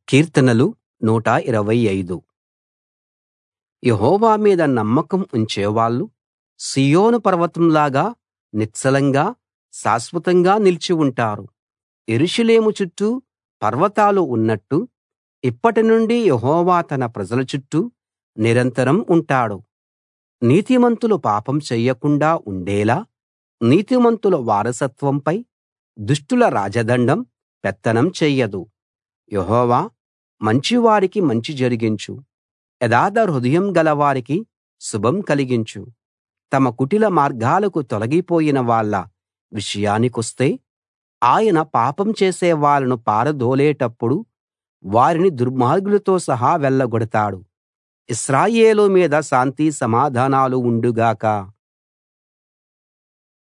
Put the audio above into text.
కీర్తనలు 125. యెహోవా మీద నమ్మకం ఉంచేవాళ్ళు సీయోను పర్వతంలాగా నిశ్చలంగా శాశ్వతంగా నిలిచి ఉంటారు. యెరూషలేము చుట్టూ పర్వతాలు ఉన్నట్టు ఇప్పటినుండి యెహోవా తన ప్రజల చుట్టూ నిరంతరం ఉంటాడు. నీతిమంతులు పాపం చెయ్యకుండా ఉండేలా నీతిమంతుల వారసత్వంపై దుష్టుల రాజదండం పెత్తనం చెయ్యదు. యెహోవా మంచివారికి మంచి జరిగించు, యథార్థ హృదయం గలవారికి శుభం కలిగించు. తమ కుటిల మార్గాలకు తొలగిపోయిన వాళ్ళ విషయానికొస్తే ఆయన పాపం చేసే వాళ్ళను పారదోలేటప్పుడు వారిని దుర్మార్గులతో సహా వెళ్ళగొడతాడు. ఇశ్రాయేలు మీద శాంతి సమాధానాలు ఉండుగాక.